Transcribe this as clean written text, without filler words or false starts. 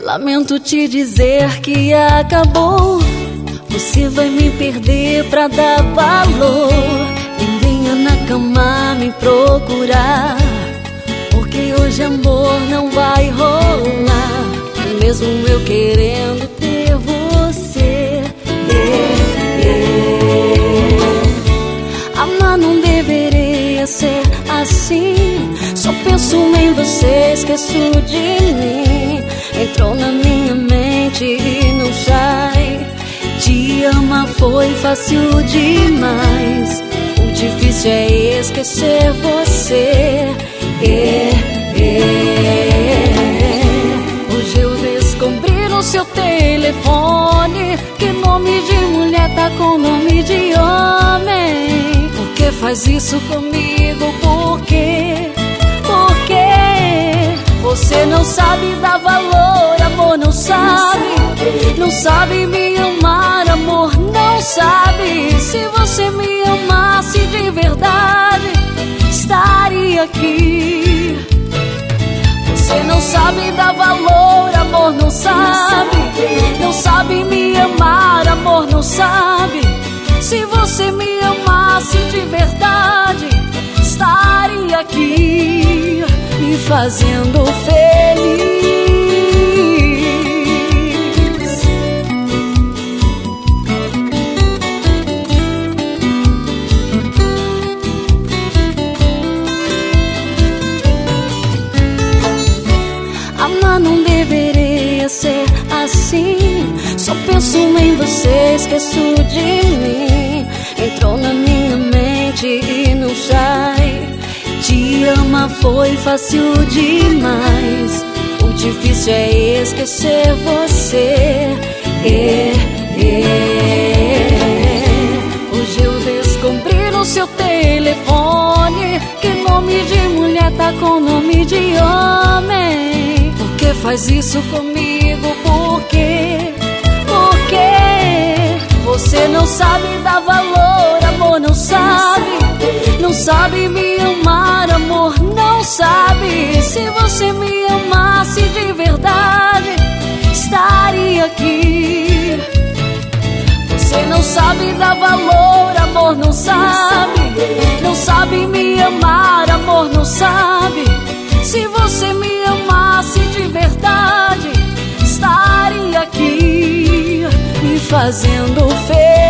Lamento te dizer que acabou. Você vai me perder pra dar valor. Nem venha na cama me procurar, porque hoje amor não vai rolar. Mesmo eu querendo ter você, amar não deveria ser assim. Só penso em você, esqueço de mim. Entrou na minha mente e não sai. Te amar foi fácil demais. O difícil é esquecer você. Hoje eu descobri no seu telefone que nome de mulher tá com nome de homem. Por que faz isso comigo? Por quê? Por quê? Você não sabe dar valor, amor, não sabe. Não sabe me amar, amor, não sabe. Se você me amasse de verdade, estaria aqui. Você não sabe dar valor, amor, não sabe. Não sabe me amar, amor, não sabe. Se você me amasse de verdade, estaria aqui me fazendo feliz. Amar não deveria ser assim. Só penso em você, esqueço de mim. Entrou na minha mente e não sai. Te amar foi fácil demais. O difícil é esquecer você. Hoje eu descobri no seu telefone que nome de mulher tá com nome de homem. Por que faz isso comigo? Por quê? Por quê? Você não sabe dar valor, amor, não sabe. Não sabe me amar, amor, não sabe. Se você me amasse de verdade, estaria aqui. Você não sabe dar valor, amor, não sabe. Não sabe me amar, amor, não sabe. Se você me amasse de verdade, estaria aqui me fazendo feliz.